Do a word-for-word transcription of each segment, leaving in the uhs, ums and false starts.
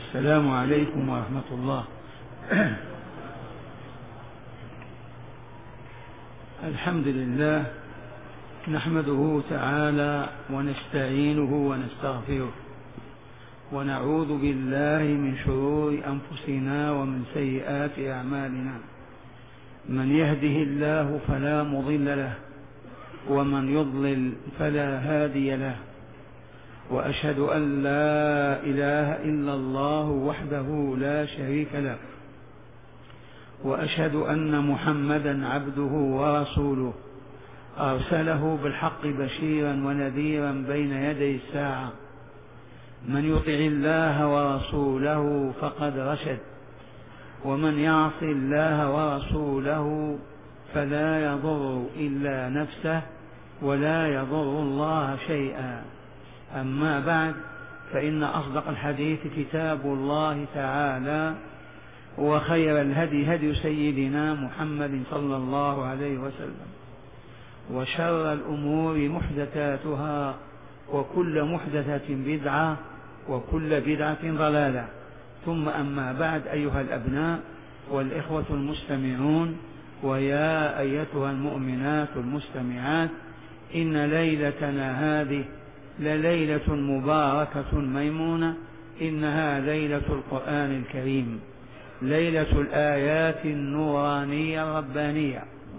السلام عليكم ورحمة الله. الحمد لله نحمده تعالى ونستعينه ونستغفره ونعوذ بالله من شرور أنفسنا ومن سيئات أعمالنا. من يهده الله فلا مضل له ومن يضلل فلا هادي له، وأشهد أن لا إله إلا الله وحده لا شريك له، وأشهد أن محمدا عبده ورسوله أرسله بالحق بشيرا ونذيرا بين يدي الساعة. من يطع الله ورسوله فقد رشد، ومن يعص الله ورسوله فلا يضر إلا نفسه ولا يضر الله شيئا. أما بعد، فإن أصدق الحديث كتاب الله تعالى، وخير الهدي هدي سيدنا محمد صلى الله عليه وسلم، وشر الأمور محدثاتها، وكل محدثة بدعة، وكل بدعة ضلالة. ثم أما بعد، أيها الأبناء والإخوة المستمعون، ويا أيتها المؤمنات المستمعات، إن ليلتنا هذه لليلة مباركة ميمونة، إنها ليلة القرآن الكريم، ليلة الآيات النورانية الربانية.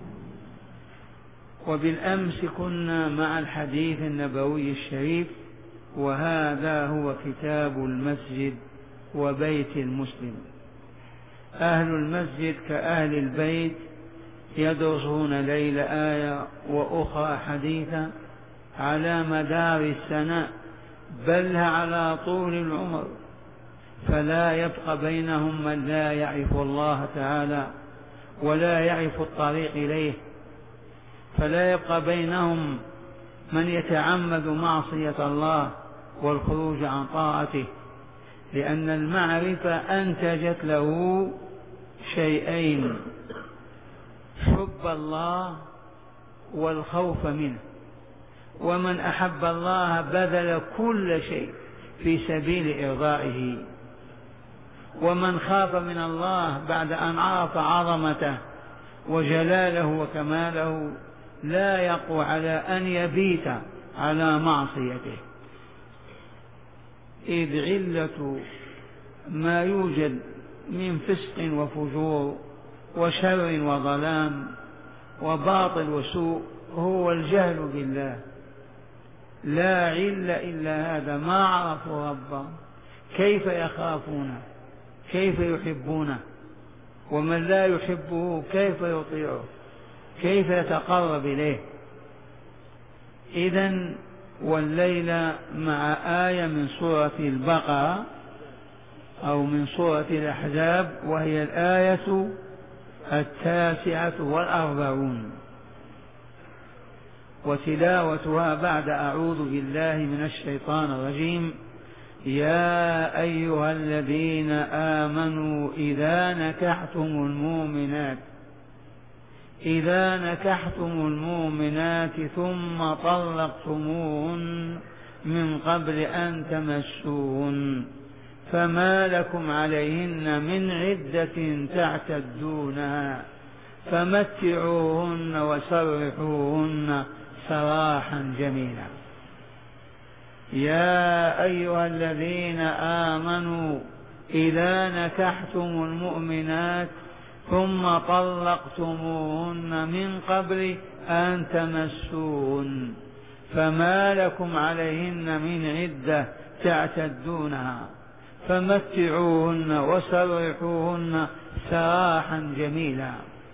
وبالأمس كنا مع الحديث النبوي الشريف، وهذا هو كتاب المسجد وبيت المسلم. أهل المسجد كأهل البيت يدرسون ليل آية وأخرى حديثا على مدار السنة، بل على طول العمر، فلا يبقى بينهم من لا يعرف الله تعالى ولا يعرف الطريق إليه، فلا يبقى بينهم من يتعمد معصية الله والخروج عن طاعته، لأن المعرفة أنتجت له شيئين: حب الله والخوف منه. ومن أحب الله بذل كل شيء في سبيل إرضائه، ومن خاف من الله بعد أن عرف عظمته وجلاله وكماله لا يقوى على أن يبيت على معصيته، إذ علة ما يوجد من فسق وفجور وشر وظلام وباطل وسوء هو الجهل بالله. لا عل إلا هذا، ما عرفوا ربه، كيف يخافونه، كيف يحبونه، ومن لا يحبه كيف يطيعه، كيف يتقرب إليه. إذن والليلة مع آية من سورة البقرة أو من سورة الأحزاب، وهي الآية التاسعة والأربعون، وتلاوتها بعد أعوذ بالله من الشيطان الرجيم: يا أيها الذين آمنوا إذا نكحتم المؤمنات إذا نكحتم المؤمنات ثم طلقتموهن من قبل أن تمسوهن فما لكم عليهن من عدة تعتدونها فمتعوهن وسرحوهن سراحا جميلا. يا أيها الذين آمنوا إذا نكحتم المؤمنات ثم طلقتموهن من قبل أن تمسوهن فما لكم عليهن من عدة تعتدونها فمتعوهن وسرحوهن سراحا جميلا.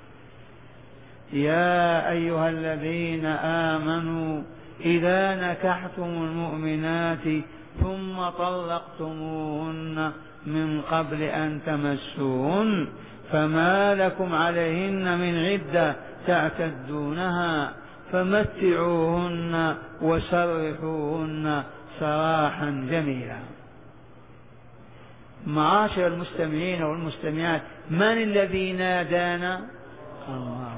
يا أيها الذين آمنوا إذا نكحتم المؤمنات ثم طلقتموهن من قبل أن تمسوهن فما لكم عليهن من عدة تعتدونها فمتعوهن وسرحوهن سراحا جميلا. معاشر المستمعين والمستمعات، من الذي نادانا؟ الله.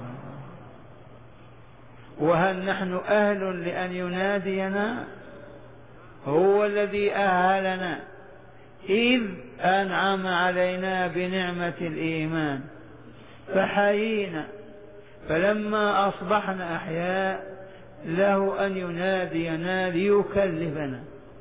وهل نحن أهل لأن ينادينا؟ هو الذي أهلنا إذ أنعم علينا بنعمة الإيمان فحيينا، فلما أصبحنا أحياء له أن ينادينا ليكلفنا.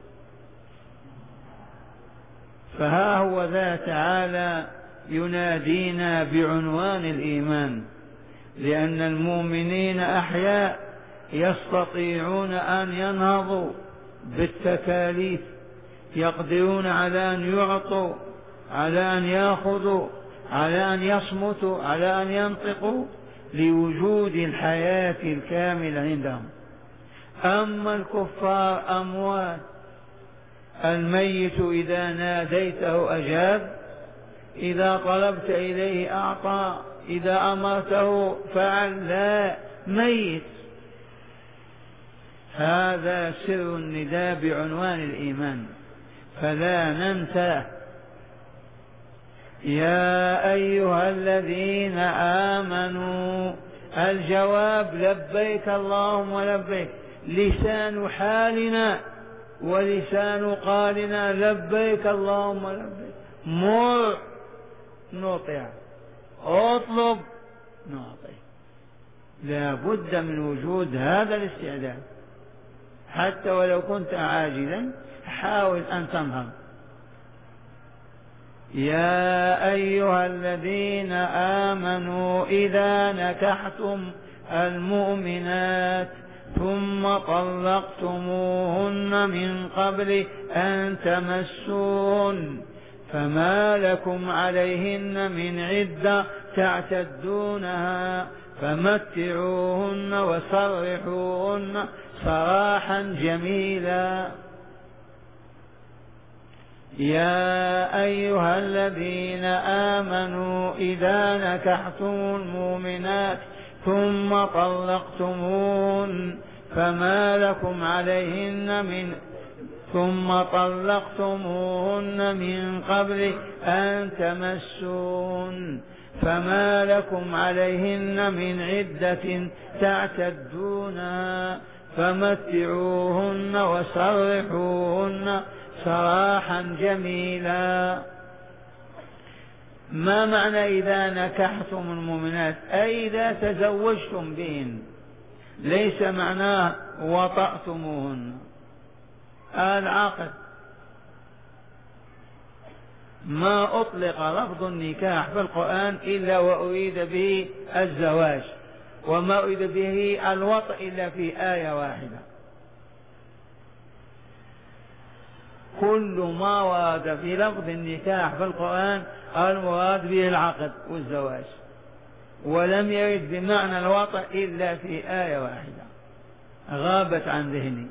فها هو ذا تعالى ينادينا بعنوان الإيمان، لأن المؤمنين أحياء يستطيعون أن ينهضوا بالتكاليف، يقدرون على أن يعطوا، على أن يأخذوا، على أن يصمتوا، على أن ينطقوا لوجود الحياة الكاملة عندهم. أما الكفار أموات، الميت إذا ناديته أجاب، إذا طلبت إليه أعطى، إذا أمرته فعل، لا، ميت. هذا سر النداء بعنوان الإيمان، فلا ننساه. يا أيها الذين آمنوا، الجواب لبيك اللهم لبيك، لسان حالنا ولسان قالنا لبيك اللهم لبيك. مر نطيع، اطلب نعطي. لا بد من وجود هذا الاستعداد، حتى ولو كنت عاجزا حاول أن تنهض. يا أيها الذين آمنوا إذا نكحتم المؤمنات ثم طلقتموهن من قبل أن تمسون فما لكم عليهن من عدة تعتدونها فمتعوهن وسرحوهن سراحا جميلا. يا أيها الذين آمنوا إذا نكحتم المؤمنات ثم طلقتموهن فما لكم عليهن من ثم طلقتموهن من قبل أن تمسون فما لكم عليهن من عدة تعتدونها فمتعوهن وسرحوهن سراحا جميلا. ما معنى إذا نكحتم المؤمنات؟ أي إذا تزوجتم بهن، ليس معناه وطأتموهن. العقد ما أطلق لفظ النكاح في القرآن إلا وأريد به الزواج، وما أريد به الوطء إلا في آية واحدة. كل ما ورد في لفظ النكاح في القرآن المراد به العقد والزواج، ولم يرد بمعنى الوطء إلا في آية واحدة غابت عن ذهني،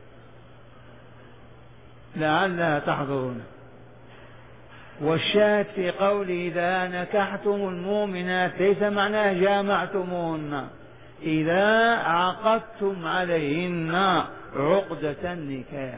لعلها تحضرون. والشاهد في قوله إذا نكحتم المؤمنات ليس معناه جامعتموهن، إذا عقدتم عليهن عقدة النكاح.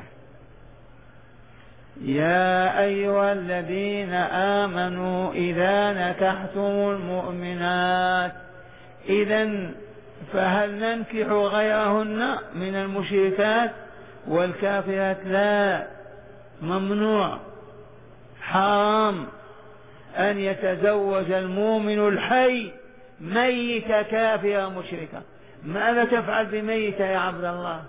يا أيها الذين آمنوا إذا نكحتم المؤمنات، إذن فهل ننكح غيرهن من المشركات والكافرات؟ لا، ممنوع، حرام أن يتزوج المؤمن الحي ميتة كافرة مشركة. ماذا تفعل بميتة يا عبد الله؟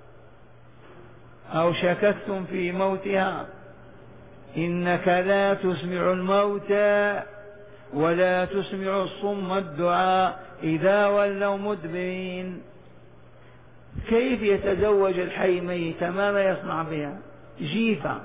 أو شككتم في موتها؟ إنك لا تسمع الموتى ولا تسمع الصم الدعاء إذا ولوا مدبرين. كيف يتزوج الحي ميتة؟ ماذا يصنع بها؟ جيفة.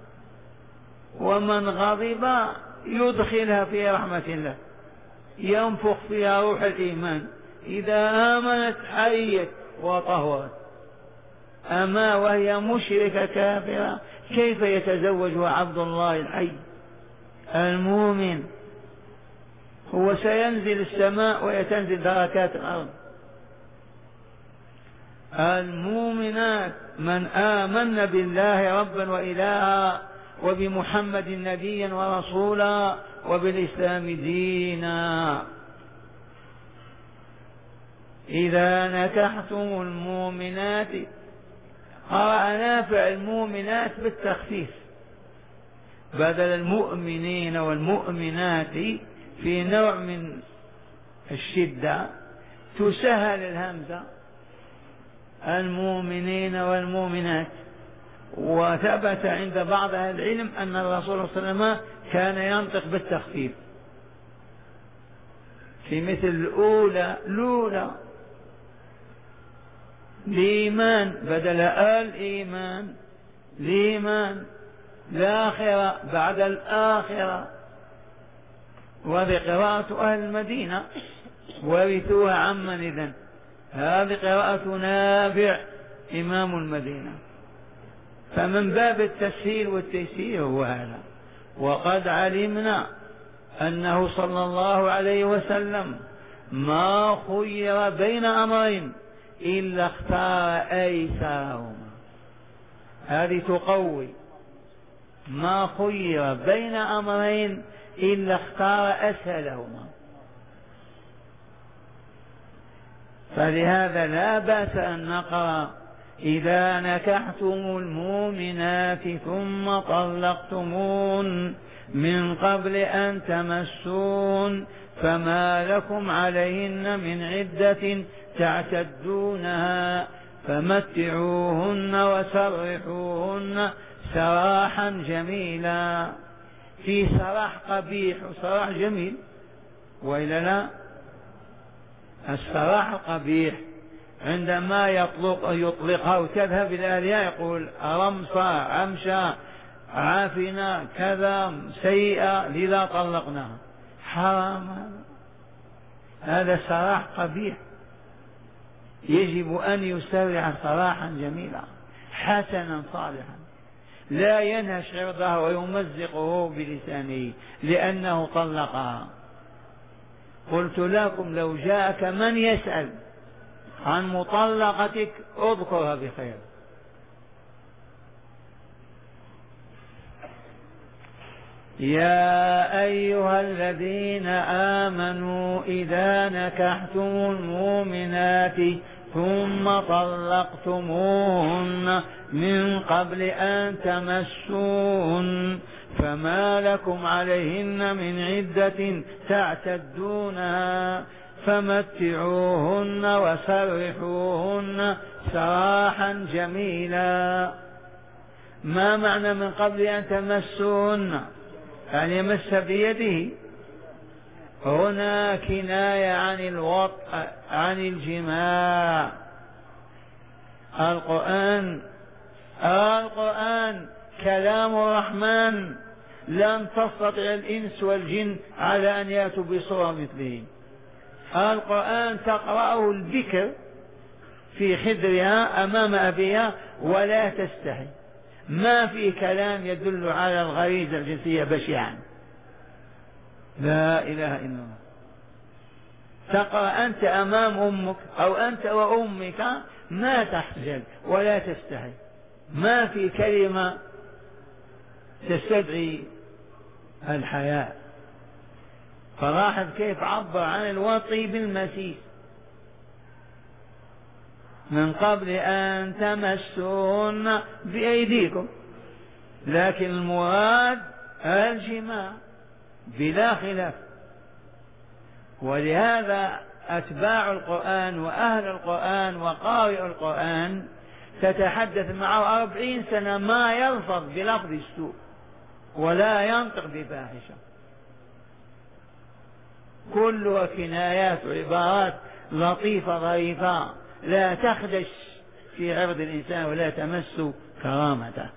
ومن غضب يدخلها في رحمة الله، ينفخ فيها روح الإيمان، إذا آمنت حيت وطهرت. أما وهي مشركة كافرة كيف يتزوجها عبد الله الحي المؤمن؟ هو سينزل السماء ويتنزل دركات الأرض. المؤمنات من آمن بالله ربا وإلها وبمحمد نبيا ورسولا وبالإسلام دينا. إذا نكحتم المؤمنات، قرأ نافع المؤمنات بالتخفيف، بدل المؤمنين والمؤمنات في نوع من الشدة تسهل الهمزة المؤمنين والمؤمنات. وثبت عند بعض أهل العلم أن الرسول صلى الله عليه وسلم كان ينطق بالتخفيف في مثل الأولى لولا الإيمان بدل الإيمان الإيمان الآخرة بعد الآخرة. وهذه قراءة أهل المدينة ورثوها عمن إذن، هذه قراءة نافع إمام المدينة. فمن باب التسهيل والتيسير هو هذا. وقد علمنا أنه صلى الله عليه وسلم ما خير بين أمرين إلا اختار أيسرهما. هذه تقوي، ما خير بين أمرين إلا اختار أسهلهما. فلهذا لا بأس أن نقرأ إذا نكحتم المؤمنات ثم طلقتمون من قبل أن تمسون فما لكم عليهن من عدة تعتدونها فمتعوهن وسرحوهن سراحا جميلا. في سراح قبيح وسراح جميل، وإلا لا؟ السراح قبيح عندما يطلق يطلقها وتذهب إلى أهلها يقول رمصة عمشة عافنا كذا سيئة لذا طلقناها، حرام. هذا سراح قبيح، يجب أن يسرع سراحا جميلا حسنا صالحا، لا ينهش عرضها ويمزقه بلسانه لأنه طلقها. قلت لكم لو جاءك من يسأل عن مطلقتك اذكرها بخير. يا أيها الذين آمنوا إذا نكحتم المؤمنات ثم طلقتموهن من قبل أن تمسون فما لكم عليهن من عدة تعتدونها فمتعوهن وسرحوهن سراحا جميلا. ما معنى من قبل أن تمسون؟ أن يمس بيده. هنا كناية عن الوطء عن الجماع. القرآن القرآن كلام الرحمن، لن تستطيع الإنس والجن على أن يأتوا بصورة مثله. القرآن تقرأه البكر في خدرها أمام أبيها ولا تستحي، ما في كلام يدل على الغريزة الجنسية بشعا. لا إله إلا الله. تقرأ أنت أمام أمك أو أنت وأمك ما تحزن ولا تستحي، ما في كلمة تستدعي الحياء. فلاحظ كيف عبر عن الوطي بالمسيس من قبل أن تمسون بأيديكم، لكن المراد الجماع بلا خلاف. ولهذا أتباع القرآن وأهل القرآن وقارئ القرآن تتحدث معه أربعين سنة ما يلفظ بلفظ السوء ولا ينطق بفاحشة، كلها كنايات وعبارات لطيفة ظريفة لا تخدش في عرض الإنسان ولا تمس كرامته.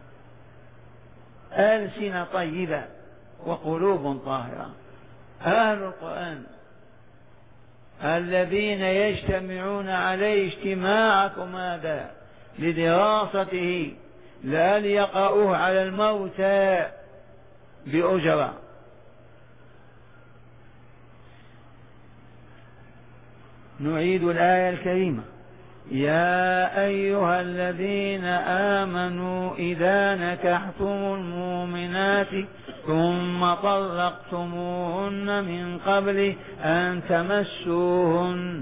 ألسنة طيبة وقلوب طاهرة. أهل القرآن الذين يجتمعون عليه اجتماعكم هذا لدراسته لا ليقرأوه على الموتى بأجرة. نعيد الآية الكريمة: يا أيها الذين آمنوا إذا نكحتم المؤمنات ثم طلقتموهن من قبل أن تمسوهن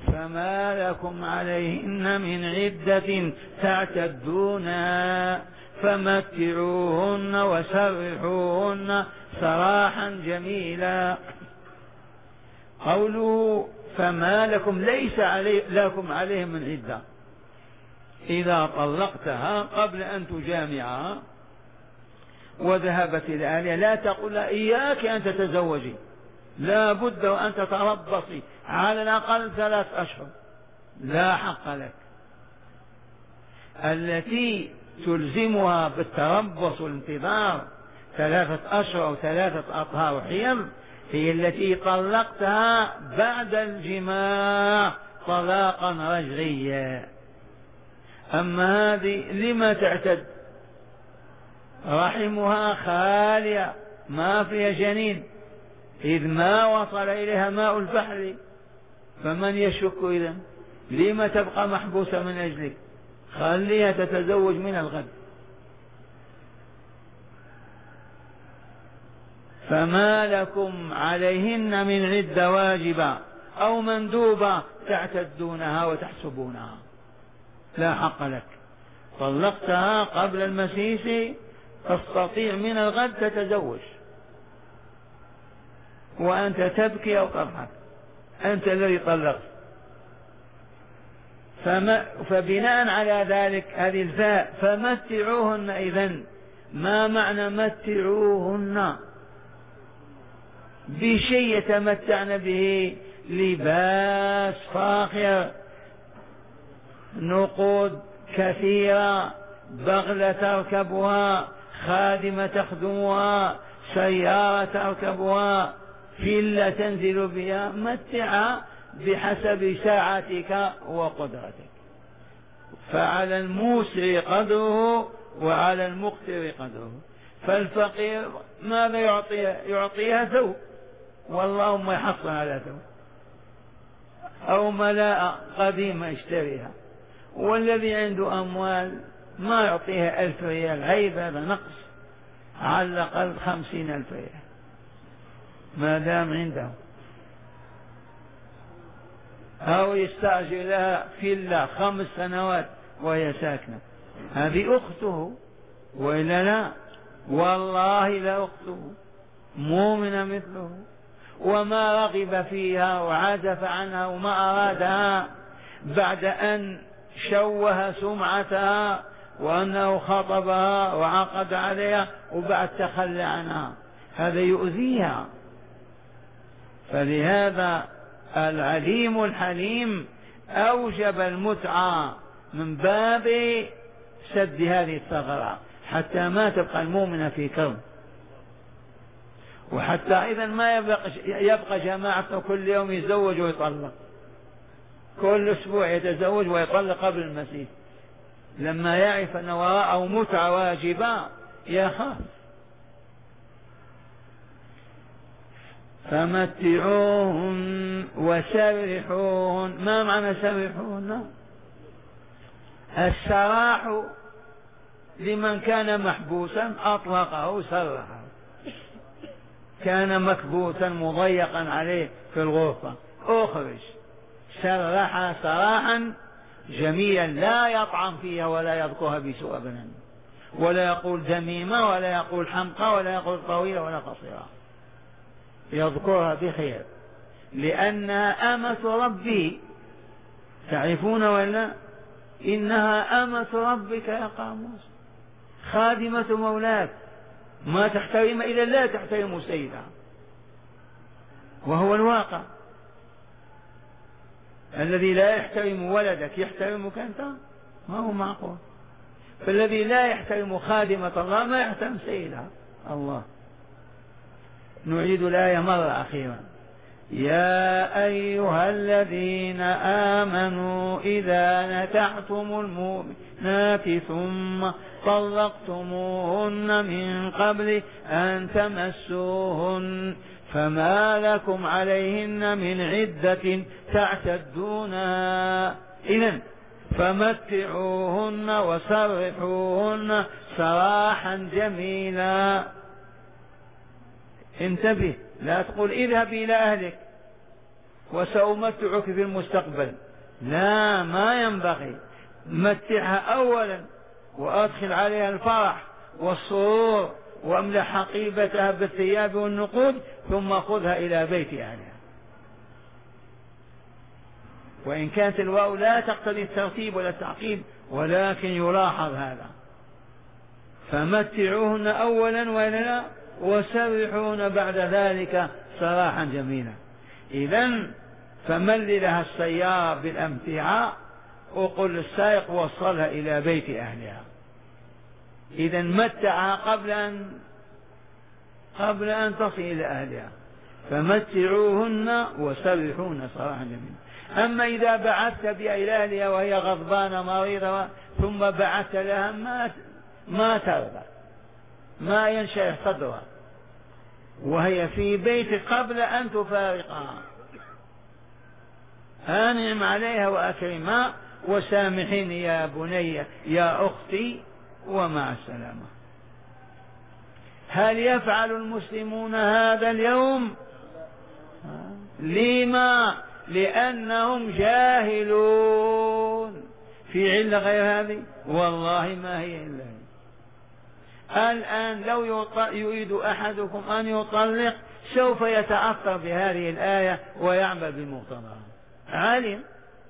فما لكم عليهن من عدة تعتدونها فمتعوهن وسرحوهن سراحا جميلا. قوله فما لكم ليس علي لكم عليهم من عدة، إذا طلقتها قبل أن تجامعها وذهبت إلى أهلها لا تقول إياك أن تتزوجي، لا بد وأن تتربصي على الأقل ثلاث أشهر، لا حق لك. التي تلزمها بالتربص والانتظار ثلاثة أشهر أو ثلاثة أطهار حيض هي التي طلقتها بعد الجماع طلاقا رجعيا. أما هذه لما تعتد؟ رحمها خالية ما فيها جنين، إذ ما وصل إليها ماء البحر، فمن يشك إذن؟ لما تبقى محبوسة من أجلك؟ خليها تتزوج من الغد. فما لكم عليهن من عدة واجبة أو مندوبة تعتدونها وتحسبونها، لا حق لك. طلقتها قبل المسيس تستطيع من الغد تتزوج وأنت تبكي أو تضحك، أنت الذي طلقت. فما فبناء على ذلك هذه الفاء فمتعوهن. إذن ما معنى متعوهن؟ بشيء يتمتعن به، لباس فاخر، نقود كثيرة، بغلة تركبها، خادمة تخدمها، سيارة تركبها، فيلا تنزل بها. متعها بحسب ساعتك وقدرتك، فعلى الموسع قدره وعلى المقتر قدره. فالفقير ماذا يعطيها؟ يعطيها ثوب، واللهم يحصل على ثوب أو ملاءة قديمة يشتريها. والذي عنده أموال ما يعطيها ألف ريال، عيب، هذا نقص، على الأقل خمسين ألف ريال ما دام عنده. أو يستعجل لها فيلا خمس سنوات وهي ساكنة، هذه أخته وإلا لا؟ والله لا أخته، مؤمنة مثله، وما رغب فيها وعزف عنها وما أرادها بعد أن شوه سمعتها وأنه خطبها وعقد عليها وبعد تخلى عنها، هذا يؤذيها. فلهذا العليم الحليم أوجب المتعة من باب سد هذه الثغرة حتى ما تبقى المؤمنة في كرب، وحتى إذا ما يبقى, يبقى جماعته كل يوم يتزوج ويطلق، كل أسبوع يتزوج ويطلق قبل المسيح، لما يعرف أن وراءه متعة واجبة يخاف. فمتعوهن وسرحوهن. ما معنى سرحوهن؟ السراح لمن كان محبوسا أطلقه سرحه، كان مكبوتا مضيقا عليه في الغرفة أخرج، سرح سراحا جميلا لا يطعن فيها ولا يذكرها بسوء أبدا، ولا يقول دميمة ولا يقول حمقى ولا يقول طويلة ولا قصيرة، يذكرها بخير، لأنها أمة ربي. تعرفون ولا؟ إنها أمة ربك يا قاموس، خادمة مولاك، ما تحترم إلا لا تحترم سيدها، وهو الواقع. الذي لا يحترم ولدك يحترمك أنت؟ ما هو معقول. فالذي لا يحترم خادمة الله ما يحترم سيدها الله. نعيد الآية مرة أخيرا: يا أيها الذين آمنوا إذا نكحتم المؤمنات ثم طلقتموهن من قبل أن تمسوهن فما لكم عليهن من عدة تعتدونها، إذن فمتعوهن وسرحوهن سراحا جميلا. انتبه، لا تقول اذهب إلى أهلك وسأمتعك في المستقبل، لا، ما ينبغي. متعها أولا وأدخل عليها الفرح والسرور واملح حقيبتها بالثياب والنقود ثم خذها إلى بيت أهلها. وإن كانت الواو لا تقتضي الترتيب ولا التعقيب، ولكن يلاحظ هذا. فمتعوهن أولا ولا وسرحوهن بعد ذلك سراحا جميلا. إذن فمل لها السيارة بالأمتعة وقل للسائق وصلها إلى بيت أهلها. إذن متعها قبل أن قبل أن تصل إلى أهلها. فمتعوهن وسرحوهن سراحا جميلا. أما إذا بعثت بها إلى أهلها وهي غضبانة مريضة ثم بعثت لها ما ما ترضى، ما ينشرح صدرها وهي في بيت قبل أن تفارقها. أنعم عليها وأكرمها وسامحيني يا بني يا أختي ومع السلامة. هل يفعل المسلمون هذا اليوم؟ لما؟ لأنهم جاهلون. في علة غير هذه؟ والله ما هي إلا هي. الآن لو يريد أحدكم أن يطلق سوف يتأثر بهذه الآية ويعمل بمقتضاها. علم.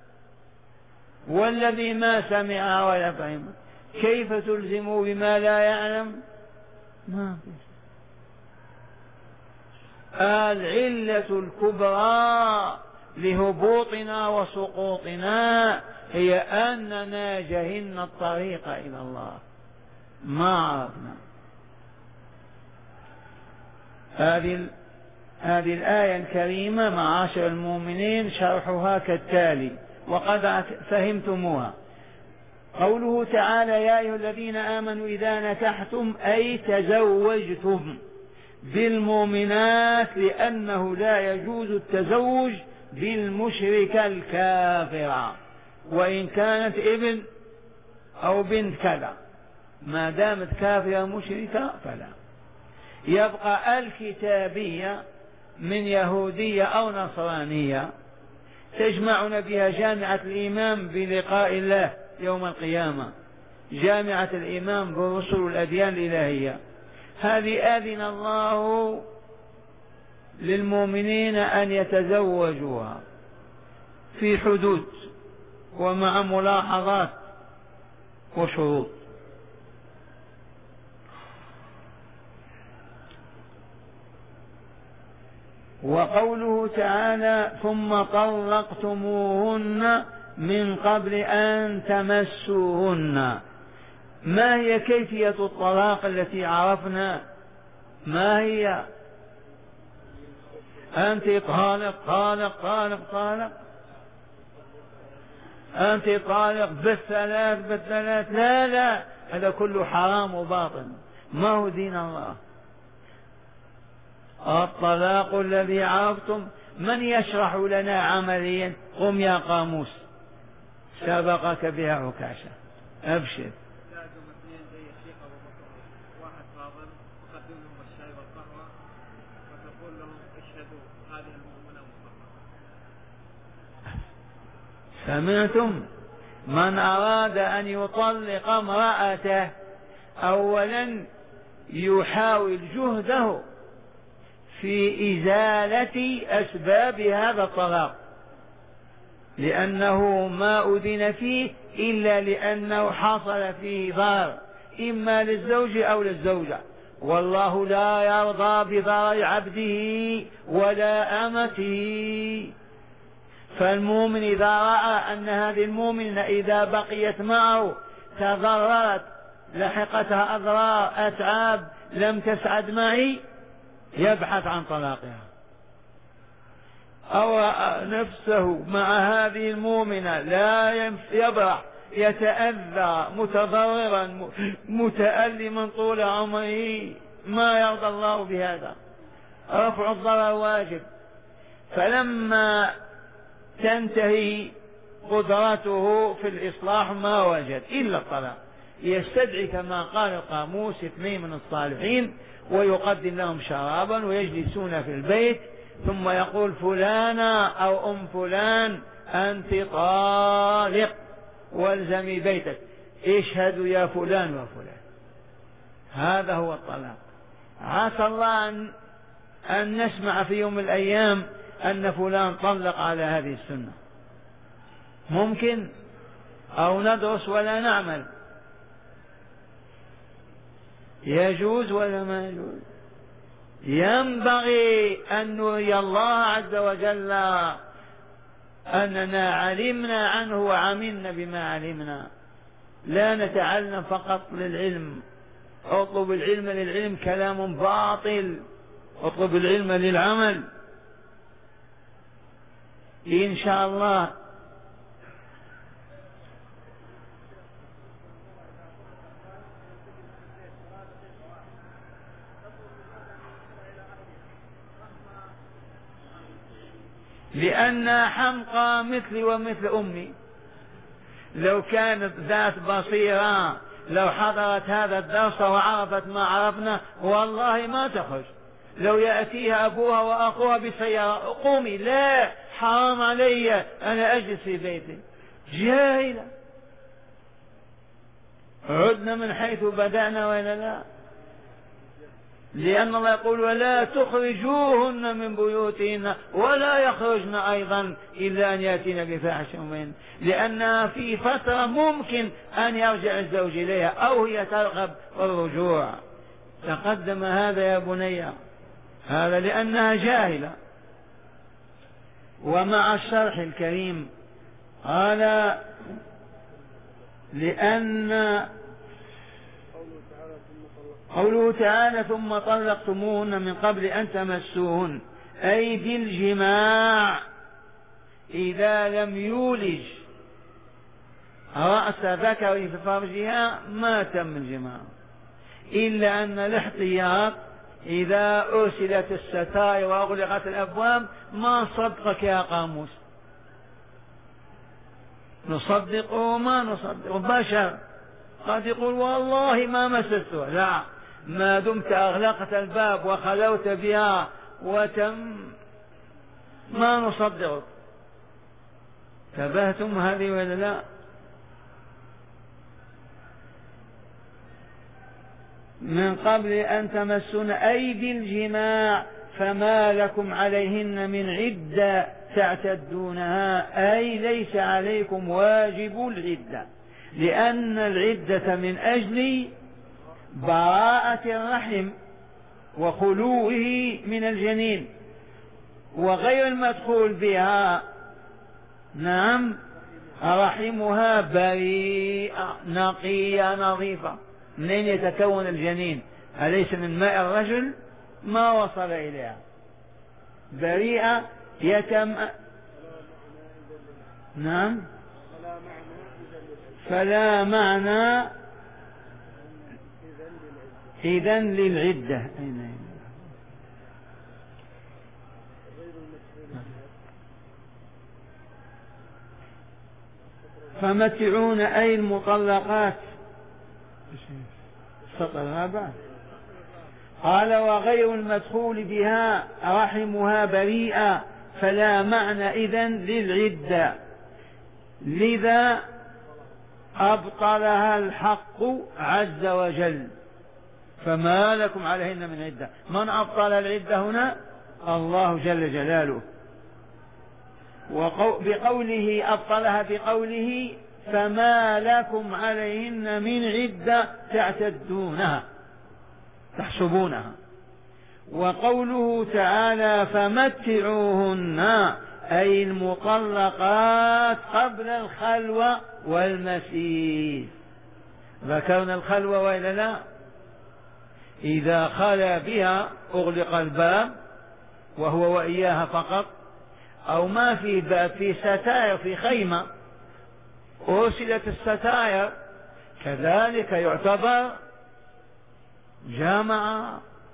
والذي ما سمع ولا فهم كيف تلزم بما لا يعلم؟ ما فيش. العلة الكبرى لهبوطنا وسقوطنا هي أننا جهلنا الطريق إلى الله، ما عرفنا. هذه هذه الآية الكريمة معاشر المؤمنين شرحها كالتالي وقد فهمتموها. قوله تعالى: يا أيها الذين آمنوا إذا نكحتم أي تزوجتم بالمؤمنات، لأنه لا يجوز التزوج بالمشركة الكافرة وإن كانت ابن أو بنت كذا، ما دامت كافرة مشركة فلا. يبقى الكتابية من يهودية أو نصرانية تجمعنا بها جامعة الإيمان بلقاء الله يوم القيامة، جامعة الإيمان برسل الأديان الإلهية. هذه آذن الله للمؤمنين أن يتزوجوها في حدود ومع ملاحظات وشروط. وقوله تعالى: ثم طلقتموهن من قبل أن تمسوهن. ما هي كيفية الطلاق التي عرفنا؟ ما هي؟ أنت طالق طالق طالق طالق، أنت طالق بالثلاث بالثلاث. لا لا، هذا كله حرام وباطل، ما هو دين الله. الطلاق الذي عرفتم من يشرح لنا عمليا؟ قم يا قاموس، سبقك بها عكاشة. أبشر. واحد فاضل تقدم لهم الشاي والقهوة وتقول لهم اشهدوا هذه المؤمنة مطلقة. سمعتم؟ من أراد أن يطلق امرأته أولا يحاول جهده في إزالة أسباب هذا الطلاق، لأنه ما أذن فيه إلا لأنه حصل فيه ضرر إما للزوج أو للزوجة، والله لا يرضى بضرر عبده ولا أمته. فالمؤمن إذا رأى أن هذه المؤمنة إذا بقيت معه تضررت، لحقتها أضرار أتعاب، لم تسعد معي، يبحث عن طلاقها. أو نفسه مع هذه المؤمنة لا يبرح، يتأذى متضررا متألما طول عمره، ما يرضى الله بهذا. رفع الضرر واجب. فلما تنتهي قدرته في الإصلاح ما وجد إلا الطلاق، يستدعي كما قال القاموس اثنين من الصالحين ويقدم لهم شرابا ويجلسون في البيت، ثم يقول: فلانة أو أم فلان أنت طالق والزمي بيتك. اشهدوا يا فلان وفلان. هذا هو الطلاق. عسى الله أن, أن نسمع في يوم من الأيام أن فلان طلق على هذه السنة، ممكن، أو ندرس ولا نعمل. يجوز ولا ما يجوز؟ ينبغي أن نري الله عز وجل أننا علمنا عنه وعملنا بما علمنا، لا نتعلم فقط للعلم. اطلب العلم للعلم كلام باطل، اطلب العلم للعمل إن شاء الله. لأنها حمقى مثلي ومثل أمي، لو كانت ذات بصيرة لو حضرت هذا الدرس وعرفت ما عرفنا والله ما تخرج. لو يأتيها أبوها وأخوها بسيارة قومي، لا حرام علي أنا أجلس في بيتي. جاهلة. عدنا من حيث بدأنا ولا لا؟ لأن الله يقول ولا تخرجوهن من بيوتهن ولا يخرجن أيضا إلا أن يأتين بفاحشة مبينة، لأنها في فترة ممكن أن يرجع الزوج إليها أو هي ترغب الرجوع. تقدم هذا يا بني، هذا لأنها جاهلة. ومع الشرح الكريم قال لأن قوله تعالى ثم طلقتموهن من قبل أن تمسوهن أي بالجماع إذا لم يولج رأس ذكر في فرجها ما تم الجماع، إلا أن الاحتياط إذا أرسلت الستائر وأغلقت الأبواب ما صدقك يا قاموس، نصدقه ما نصدقه، بشر قد يقول والله ما مسستها، لا، ما دمت أغلقت الباب وخلوت بها وتم ما نصدقك. تبهتم هذه ولا لا؟ من قبل أن تمسون أي بالجماع فما لكم عليهن من عدة تعتدونها، أي ليس عليكم واجب العدة، لأن العدة من أجل براءة الرحم وخلوه من الجنين، وغير المدخول بها نعم رحمها بريئة نقية نظيفة. منين يتكون الجنين؟ أليس من ماء الرجل؟ ما وصل إليها. بريئة يتم نعم فلا معنى إذن للعدة. فمتعون أي المطلقات. السطر الرابع قال وغير المدخول بها رحمها بريئة فلا معنى إذن للعدة، لذا أبطلها الحق عز وجل. فما لكم عليهن من عدة. من أبطل العدة هنا؟ الله جل جلاله، بقوله أبطلها بقوله فما لكم عليهن من عدة تعتدونها تحسبونها. وقوله تعالى فمتعوهن أي المطلقات قبل الخلوة والمسيس. ذكرنا الخلوة وإلا لا؟ إذا خلا بها أغلق الباب وهو وإياها فقط، أو ما في باب، في ستائر، في خيمة أرسلت الستائر، كذلك يعتبر جامع.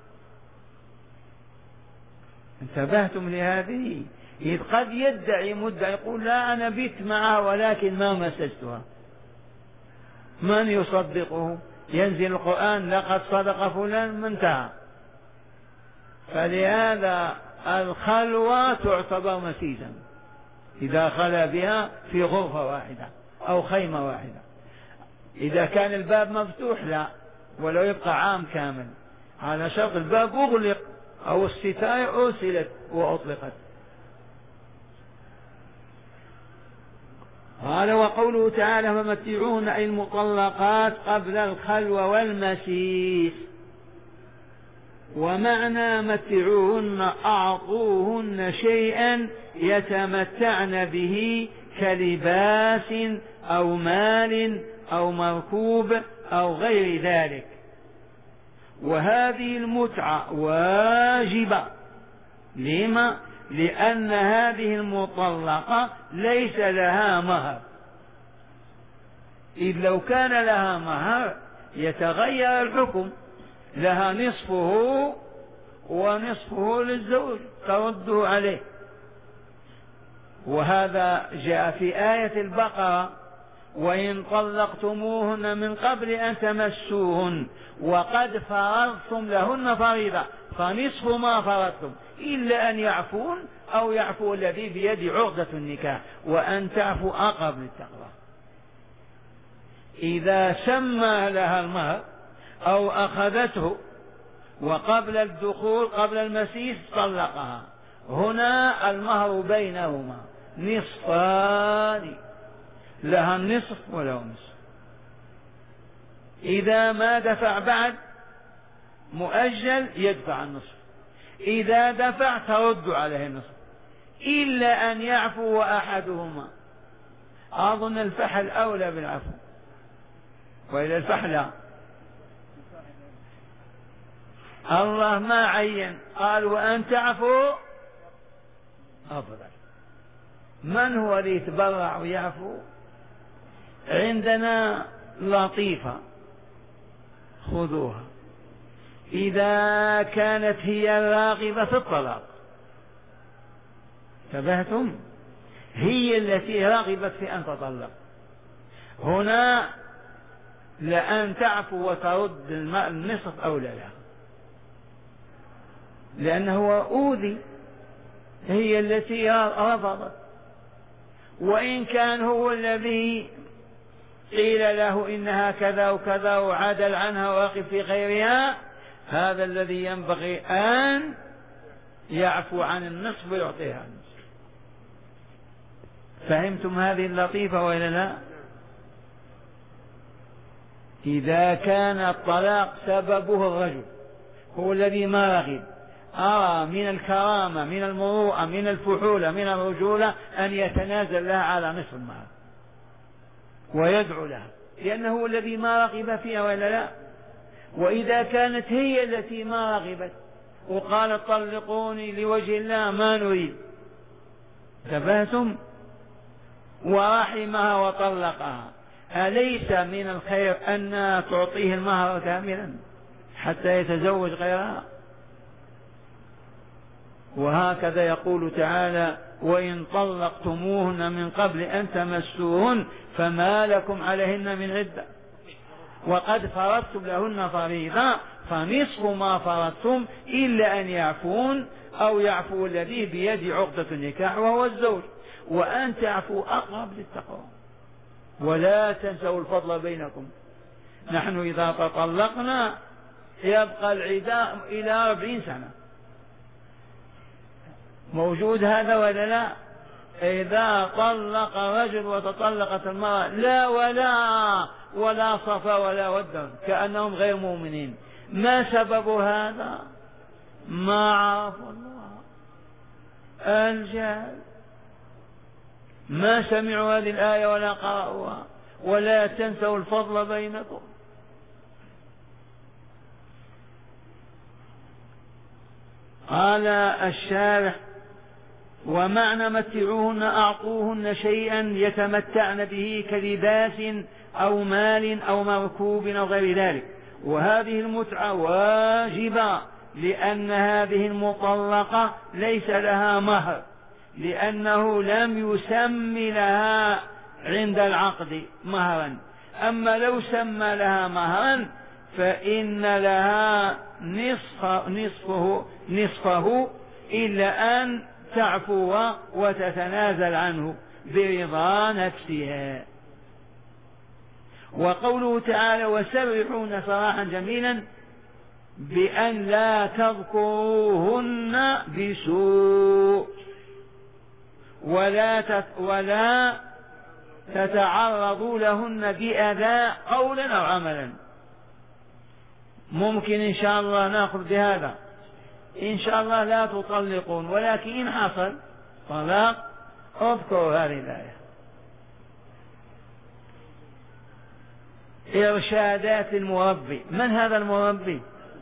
انتبهتم لهذه؟ إذ قد يدعي مدعي يقول لا أنا بت معها ولكن ما مسستها، من يصدقه؟ ينزل القرآن لقد صدق فلان منتهى. فلهذا الخلوة تعتبر مسيسا إذا خلا بها في غرفة واحدة أو خيمة واحدة. إذا كان الباب مفتوح لا، ولو يبقى عام كامل، على شرط الباب أغلق أو الستاير أرسلت وأطلقت. قال وقوله تعالى فمتعوهن أي المطلقات قبل الخلوة والمسيس. ومعنى متعوهن أعطوهن شيئا يتمتعن به كلباس أو مال أو مركوب أو غير ذلك. وهذه المتعة واجبة. لما؟ لأن هذه المطلقة ليس لها مهر، إذ لو كان لها مهر يتغير الحكم، لها نصفه ونصفه للزوج ترده عليه. وهذا جاء في آية البقرة وإن طلقتموهن من قبل أن تمسوهن وقد فرضتم لهن فريضة فنصف ما فرضتم إلا أن يعفون أو يعفو الذي بيد عقدة النكاح، وأن تعفوا أقرب للتقوى. إذا سمى لها المهر أو أخذته وقبل الدخول قبل المسيس طلقها، هنا المهر بينهما نصفان، لها النصف وله النصف. إذا ما دفع بعد مؤجل يدفع النصف، إذا دفع ترد عليه النصف إلا أن يعفو أحدهما. أظن الفحل أولى بالعفو، وإلى الفحل الله ما عين، قال وأن تعفو أفضل. من هو اللي يتبرع ويعفو؟ عندنا لطيفة خذوها، إذا كانت هي الراغبة في الطلاق، انتبهتم؟ هي التي رغبت في أن تطلق، هنا لأن تعفو وترد النصف أولى لها، لأنه أوذي، هي التي رفضت. وإن كان هو الذي قيل له إنها كذا وكذا وعدل عنها واقف في غيرها، هذا الذي ينبغي أن يعفو عن النصف ويعطيها النصف. فهمتم هذه اللطيفة وإلا لا؟ إذا كان الطلاق سببه الرجل هو الذي ما رغب، أرى من الكرامة من المروءة من الفحولة من الرجولة أن يتنازل لها على نصف المال ويدعو لها، لأنه هو الذي ما رغب فيها ولا لا. وإذا كانت هي التي ما رغبت وقالت طلقوني لوجه الله ما نريد، انتبهتم؟ ورحمها وطلقها، أليس من الخير أن تعطيه المهر كاملا حتى يتزوج غيرها؟ وهكذا يقول تعالى وإن طلقتموهن من قبل أن تمسوهن فما لكم عليهن من عدة وقد فرضتم لهن فريضة فنصف ما فرضتم إلا أن يعفون أو يعفو الذي بيد عقدة النكاح وهو الزوج، وأن تعفوا أقرب للتقوى ولا تنسوا الفضل بينكم. نحن إذا تطلقنا يبقى العداء إلى أربعين سنة، موجود هذا ولا لا؟ إذا طلق رجل وتطلقت المرأة لا ولا ولا صفا ولا ود، كأنهم غير مؤمنين. ما سبب هذا؟ ما عرفوا الله، الجهل، ما سمعوا هذه الآية ولا قرأوها. ولا تنسوا الفضل بينكم. قال الشارح ومعنى متعوهن أعطوهن شيئا يتمتعن به كلباس أو مال أو مركوب أو غير ذلك. وهذه المتعة واجبة لأن هذه المطلقة ليس لها مهر، لأنه لم يسم لها عند العقد مهرا. أما لو سمى لها مهرا فإن لها نصف نصفه, نصفه إلا أن تعفو وتتنازل عنه برضا نفسها. وقوله تعالى وسبحون صراحا جميلا بأن لا تذكروهن بسوء ولا تت ولا تتعرضوا لهن بأذى قولا أو عملا. ممكن إن شاء الله نأخذ بهذا، إن شاء الله لا تطلقون، ولكن إن حصل طلاق اذكروا هذه الآية. إرشادات المربي. من هذا المربي؟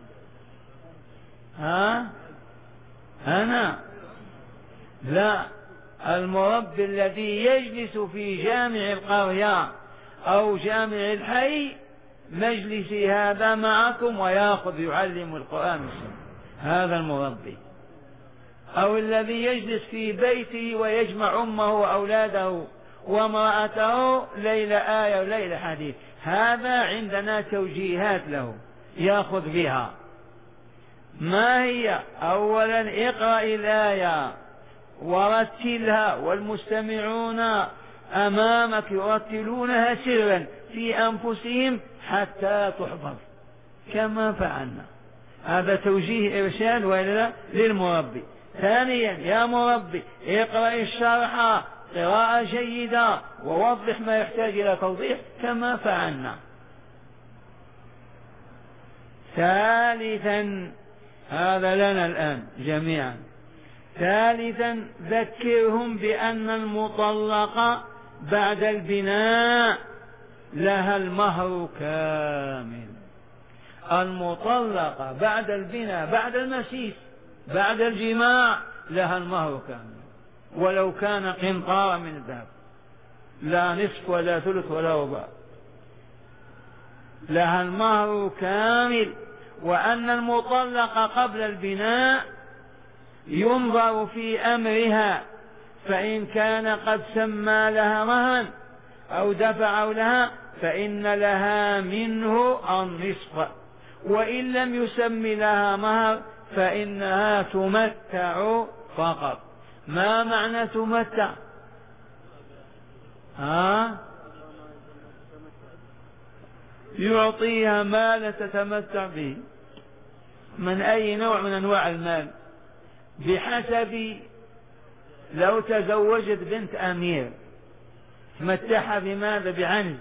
ها؟ أنا؟ لا، المربي الذي يجلس في جامع القرية أو جامع الحي مجلسي هذا معكم ويأخذ يعلم القرآن والسنة، هذا المربي. أو الذي يجلس في بيته ويجمع أمه وأولاده وامرأته ليل آية وليل حديث، هذا عندنا توجيهات له يأخذ بها. ما هي؟ أولا اقرأ الآية ورتلها، والمستمعون أمامك يرتلونها سرا في أنفسهم حتى تحفظ كما فعلنا. هذا توجيه إرشاد وإلا للمربي. ثانيا يا مربي اقرأ الشرح قراءة جيدة ووضح ما يحتاج إلى توضيح كما فعلنا. ثالثا هذا لنا الآن جميعا. ثالثا ذكرهم بأن المطلقة بعد البناء لها المهر كامل. المطلقة بعد البناء بعد المسيس بعد الجماع لها المهر كامل، ولو كان قنطارا من الذهب، لا نصف ولا ثلث ولا ربع، لها المهر كامل. وأن المطلقة قبل البناء ينظر في أمرها، فإن كان قد سمى لها مهرا أو دفع لها فإن لها منه النصف، وإن لم يسم لها مهر فإنها تمتع فقط. ما معنى تمتع؟ ها؟ يعطيها مال تتمتع به. من أي نوع من أنواع المال؟ بحسب، لو تزوجت بنت أمير تمتعها بماذا؟ بعنز.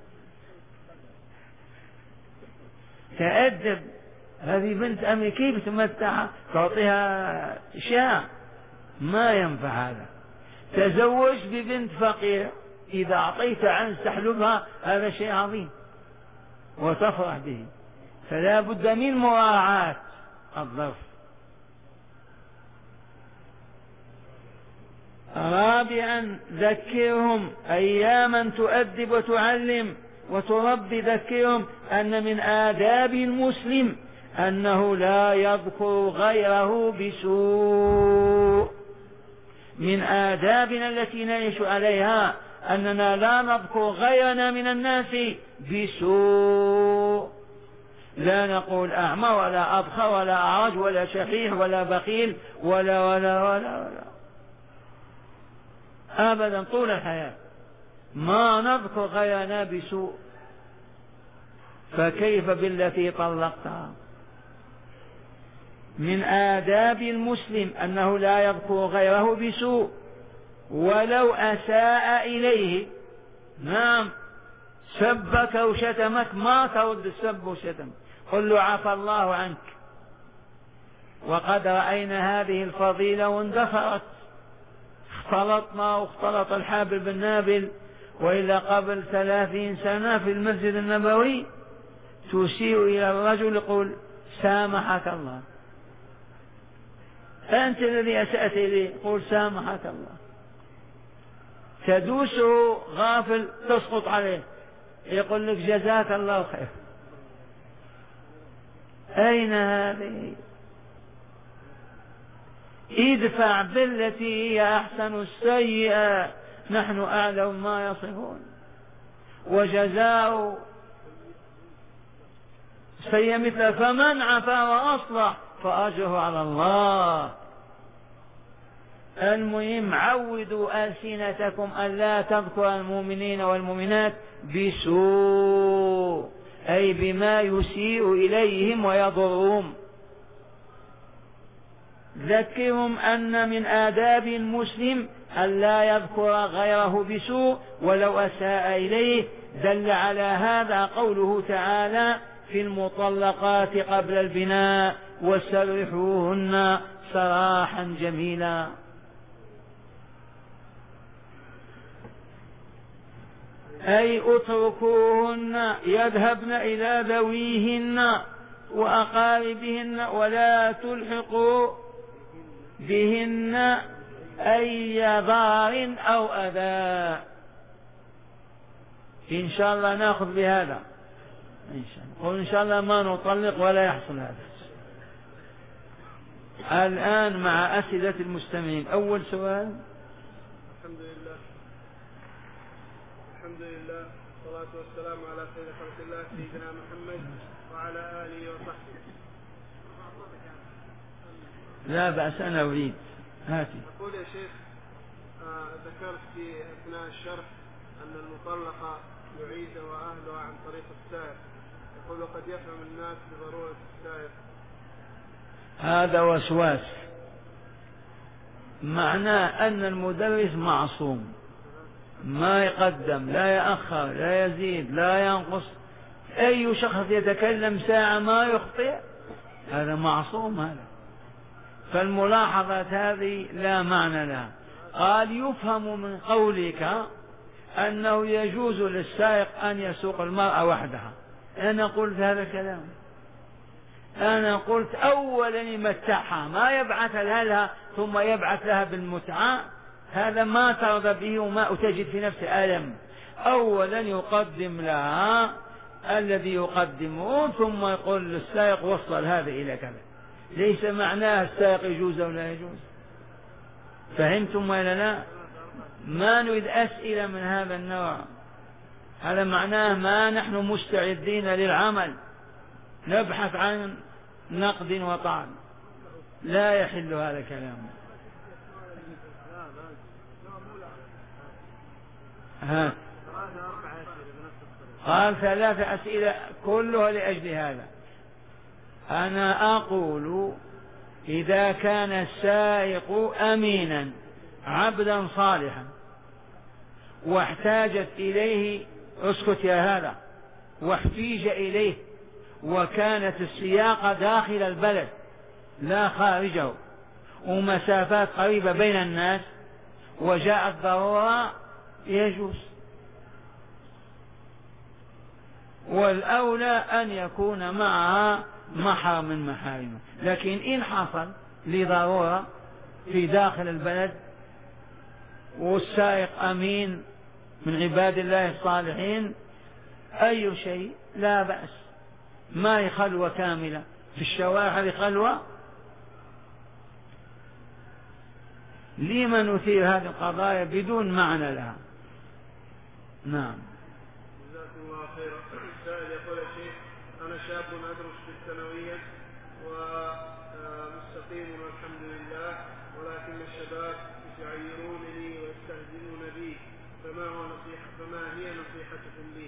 تأدب، هذه بنت أمير كيف تمتعها؟ تعطيها شاء، ما ينفع هذا. تزوج ببنت فقير، إذا أعطيت عنز تحلبها هذا شيء عظيم وتفرح به، فلا بد من مراعاة الظرف. رابعا ذكرهم أياما تؤدب وتعلم وتربي. ذكرهم أن من آداب المسلم أنه لا يذكر غيره بسوء. من آدابنا التي نعيش عليها أننا لا نذكر غيرنا من الناس بسوء، لا نقول أعمى ولا أبخر ولا أعرج ولا شحيح ولا بخيل ولا ولا ولا ولا أبدا طول الحياة ما نذكر غيرنا بسوء، فكيف بالتي طلقتها؟ من آداب المسلم أنه لا يذكر غيره بسوء ولو أساء إليه. نعم، سبك وشتمك ما ترد السب والشتم، قل له عفى الله عنك. وقد رأينا هذه الفضيلة واندثرت، اختلطنا واختلط الحابل بالنابل. وإلا قبل ثلاثين سنة في المسجد النبوي تسيء إلى الرجل يقول سامحك الله، أنت الذي أسأت إليه، قل سامحك الله. تدوسه غافل تسقط عليه يقول لك جزاك الله خير. أين هذه؟ ادفع بالتي هي أحسن السيئة، نحن أعلم ما يصفون. وجزاء سيئة مثل فمن عفا وأصلح فأجره على الله. المهم عودوا ألسنتكم ألا تذكر المؤمنين والمؤمنات بسوء أي بما يسيء إليهم ويضرهم. ذكرهم أن من آداب المسلم أن لا يذكر غيره بسوء ولو أساء إليه. دل على هذا قوله تعالى في المطلقات قبل البناء وسرحوهن سراحا جميلا. أي اتركوهن يذهبن إلى ذويهن وأقاربهن ولا تلحقوا بهن أي ضار أو أذى. إن شاء الله نأخذ بهذا إن شاء الله، وإن شاء الله ما نطلق ولا يحصل هذا. الآن مع أسئلة المستمعين. أول سؤال. الحمد لله الحمد لله والصلاة والسلام على خير خلق الله سيدنا محمد وعلى آله وصحبه. لا بأس أنا أريد هاتي. أقول يا شيخ آه ذكرت في أثناء الشرح أن المطلقة يعيد وأهلها عن طريق السائر. يقول قد يفهم الناس بضرورة السائر. هذا وسواس. معناه أن المدرس معصوم، ما يقدم لا يأخر لا يزيد لا ينقص. أي شخص يتكلم ساعة ما يخطئ هذا معصوم. هذا فالملاحظات هذه لا معنى لها. قال يفهم من قولك أنه يجوز للسائق أن يسوق المرأة وحدها. أنا قلت هذا الكلام. أنا قلت أولا يمتعها ما يبعث لها ثم يبعث لها بالمتعة. هذا ما ترضى به وما تجد في نفس ألم. أولا يقدم لها الذي يقدمه ثم يقول للسائق وصل هذا إلى كذا. ليس معناه السائق يجوز أو لا يجوز. فهمتم ولا لا؟ ما نريد أسئلة من هذا النوع. هذا معناه ما نحن مستعدين للعمل، نبحث عن نقد وطعن. لا يحل هذا الكلام. ها. قال ثلاثة أسئلة كلها لأجل هذا. أنا أقول إذا كان السائق أمينا عبدا صالحا واحتاجت إليه، اسكت يا هذا، واحتيج إليه وكانت السياقة داخل البلد لا خارجه ومسافات قريبة بين الناس وجاءت ضرورة يجوز. والأولى أن يكون معها محرم من محارمه. لكن إن حصل لضرورة في داخل البلد والسائق أمين من عباد الله الصالحين أي شيء لا بأس. ما هي خلوة كاملة في الشوارع خلوة. لما نثير هذه القضايا بدون معنى لها؟ نعم. جزاكم الله خيرا. السائل يقول يا شيخ أنا شاب أدرس في الثانوية ومستقيم والحمد لله، ولكن الشباب يعيرونني ويستهزئون بي، فما هو نصيحة فما هي نصيحتكم لي؟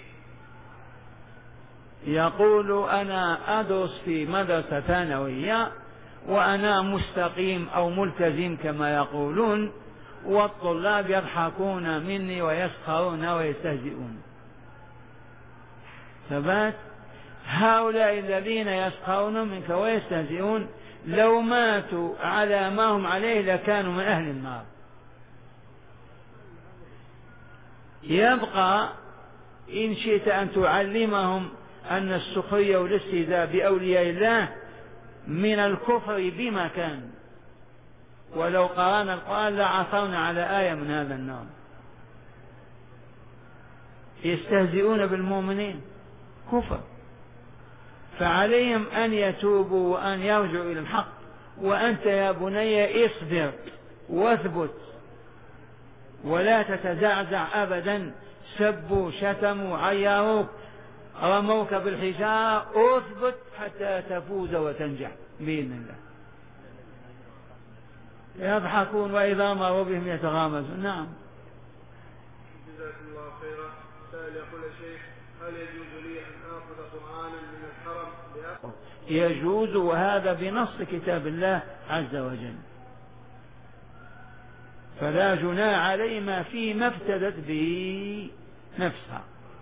يقول أنا أدرس في مدرسة ثانوية وأنا مستقيم أو ملتزم كما يقولون، والطلاب يضحكون مني ويسخرون ويستهزئون. ثبات. هؤلاء الذين يسخرون منك ويستهزئون لو ماتوا على ما هم عليه لكانوا من أهل النار. يبقى إن شئت أن تعلمهم أن السخرية والاستهزاء بأولياء الله من الكفر بما كان. ولو قرأنا القرآن لعثرنا على آية من هذا النوع. يستهزئون بالمؤمنين كفر. فعليهم أن يتوبوا وأن يرجعوا إلى الحق. وأنت يا بني اصبر واثبت ولا تتزعزع أبدا. سبوا شتموا عيروك رموك بالحجارة، اثبت حتى تفوز وتنجح بإذن الله. يضحكون وإذا مروا بهم يتغامزون. نعم. جزاكم الله خيرا. سائل يقول يا شيخ هل يجوز لي أن آخذ قرآنا من الحرم لأخذ؟ يجوز، وهذا بنص كتاب الله عز وجل، فلا جناح عليه ما فيه ما افتدت به نفسها.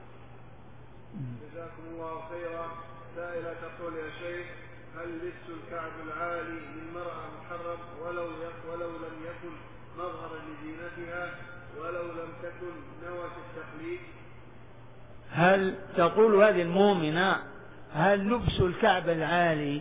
جزاكم الله خيرا. سائلة تقول يا شيخ هل لبس الكعب العالي للمرأة محرم ولو ولو لم يكن مظهرا لزينتها ولو لم تكن نوى التقليد؟ هل تقول هذه المؤمنة هل لبس الكعب العالي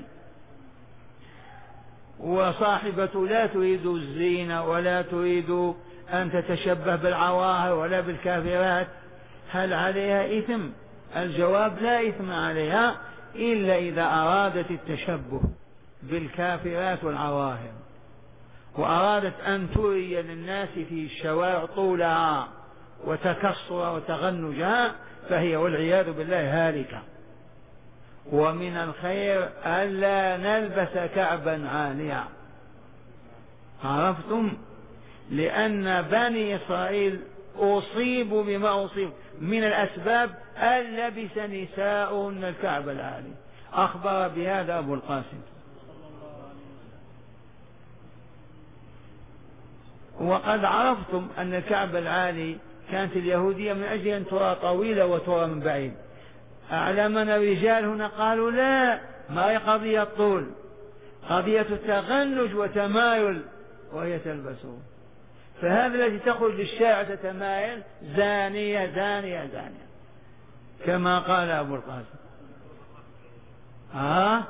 وصاحبة لا تريد الزينة ولا تريد أن تتشبه بالعواهر ولا بالكافرات هل عليها إثم؟ الجواب لا إثم عليها إلا إذا أرادت التشبه بالكافرات والعواهر وأرادت أن تري للناس في الشوارع طولها وتكسر وتغنجها فهي والعياذ بالله هالكة. ومن الخير ألا نلبس كعبا عاليا، عرفتم؟ لأن بني إسرائيل أصيبوا بما أصيب من الأسباب أن لبس نساؤهن الكعب العالي، أخبر بهذا أبو القاسم. وقد عرفتم أن الكعب العالي كانت اليهودية من أجل أن ترى طويلة وترى من بعيد. أعلمنا الرجال هنا قالوا لا، ما هي قضية طول، قضية تغنج وتمايل وهي تلبسه. فهذا الذي تخرج للشارع تتمايل زانية زانية زانية كما قال أبو القاسم. ها؟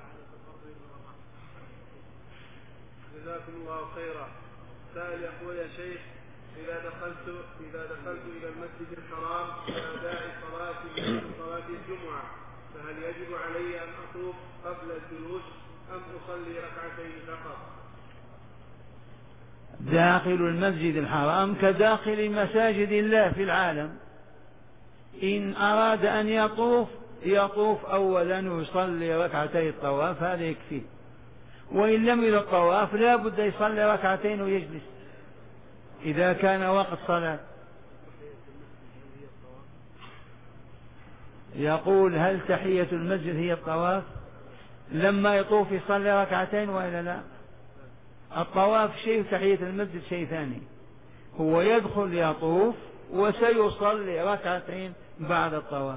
جزاكم الله خيرا. سائل يقول يا شيخ إذا دخلت إذا دخلت إلى المسجد الحرام لأداء صلاة صلاة الجمعة فهل يجب علي أن أطوف قبل الجلوس أم أصلي ركعتين فقط؟ داخل المسجد الحرام كداخل مساجد الله في العالم، إن أراد أن يطوف يطوف أولا ويصلي ركعتي الطواف هذا يكفي، وإن لم يرد الطواف لا بد يصلي ركعتين ويجلس إذا كان وقت صلاة. يقول هل تحية المسجد هي الطواف؟ لما يطوف يصلي ركعتين وإلا لا؟ الطواف شيء وتحية المسجد شيء ثاني. هو يدخل يطوف وسيصلي ركعتين بعد الطواف.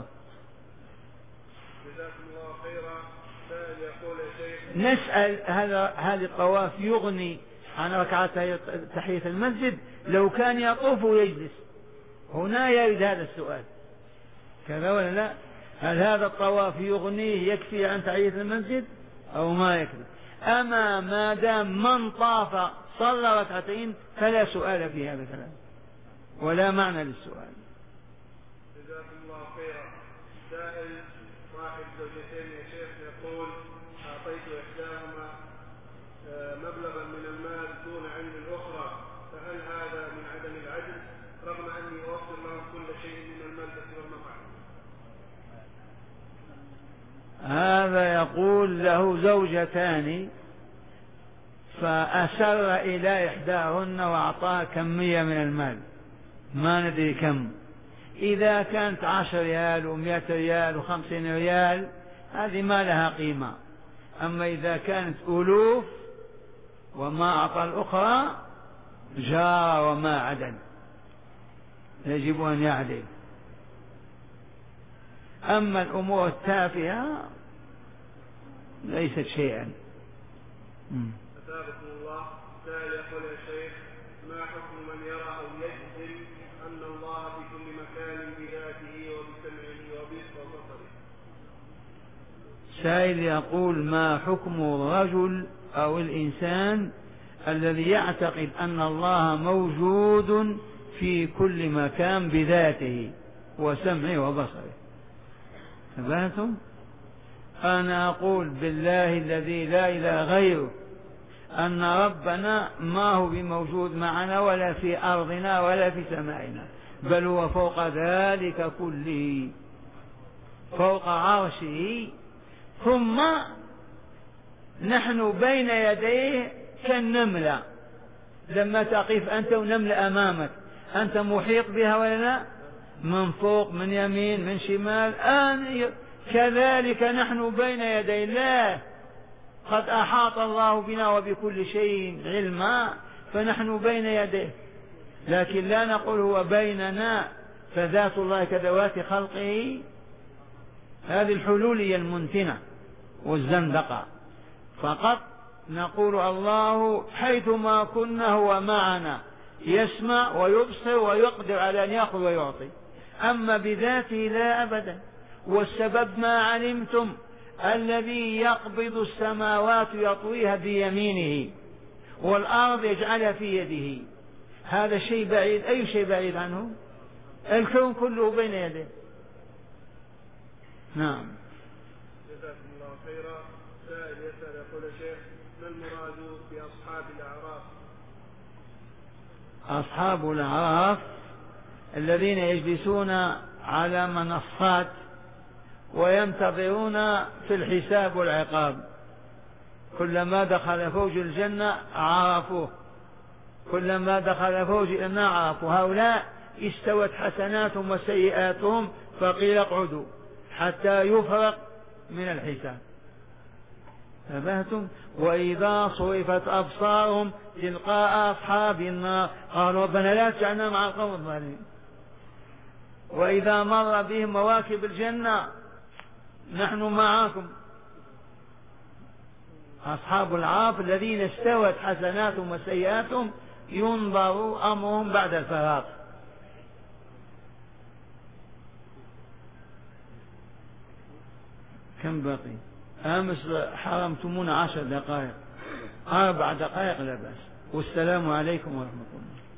جزاكم الله خيرا. سائل يقول يا شيخ نسأل هذا هذا الطواف يغني عن ركعتي تحية المسجد لو كان يطوف ويجلس؟ هنا يرد هذا السؤال كذا ولا لا؟ هل هذا الطواف يغنيه يكفي عن تحية المسجد أو ما يكفي؟ أما ما دام من طاف صلى ركعتين فلا سؤال في هذا الكلام ولا معنى للسؤال. جزاكم الله خيرا. سائل واحد زوجتين يا شيخ يقول أعطيت إحداهما مبلغا من المال دون علم الأخرى فهل هذا من عدم العدل رغم أني أوفر لهم كل شيء من الملبس والمطعم؟ هذا يقول له زوجتان فأسر إلى إحداهن وأعطاها كمية من المال ما ندري كم، إذا كانت عشر ريال ومئة ريال وخمسين ريال هذه ما لها قيمة، أما إذا كانت ألوف وما أعطى الأخرى جار وما عدل يجب أن يعدل. أما الأمور التافهة ليست شيئا. أثابكم الله. سائل يقول يا شيخ ما حكم من يرى أو يجزم أن الله في كل مكان بذاته وبسمعه وبصره؟ سائل يقول ما حكم الرجل أو الإنسان الذي يعتقد أن الله موجود في كل مكان بذاته وسمعه وبصره؟ تبهتم؟ أنا أقول بالله الذي لا إله غيره أن ربنا ما هو بموجود معنا ولا في أرضنا ولا في سمائنا، بل هو فوق ذلك كله فوق عرشه، ثم نحن بين يديه كالنملة. لما تقف أنت ونملة أمامك أنت محيط بها ولا لا؟ من فوق من يمين من شمال. آن كذلك نحن بين يدي الله، قد أحاط الله بنا وبكل شيء علما، فنحن بين يديه، لكن لا نقول هو بيننا، فذات الله كذوات خلقه. هذه الحلولية المنتنة والزندقة. فقط نقول الله حيثما كنا هو معنا، يسمع ويبصر ويقدر على أن يأخذ ويعطي، أما بذاته لا أبدا. والسبب ما علمتم الذي يقبض السماوات يطويها بيمينه والأرض يجعلها في يده، هذا شيء بعيد. أي شيء بعيد عنه؟ الكون كله بين يديه. نعم. جزاكم الله خيرا. سائل يسأل يقول شيخ ما المراد بأصحاب الأعراف؟ أصحاب الأعراف الذين يجلسون على منصات وينتظرون في الحساب والعقاب، كلما دخل فوج الجنة عرفوه، كلما دخل فوج النار عرفوا. هؤلاء استوت حسناتهم وسيئاتهم، فقيل اقعدوا حتى يفرق من الحساب. نبهتم؟ وإذا صرفت أبصارهم تلقاء أصحاب النار قالوا ربنا لا تجعلنا مع القوم الظالمين. وإذا مر بهم مواكب الجنة نحن معكم. أصحاب العرف الذين استوت حسناتهم وسيئاتهم ينظر أمرهم بعد الفراغ. كم بقي؟ أمس حرمتمونا عشر دقائق، أربع دقائق لا بأس. والسلام عليكم ورحمة الله.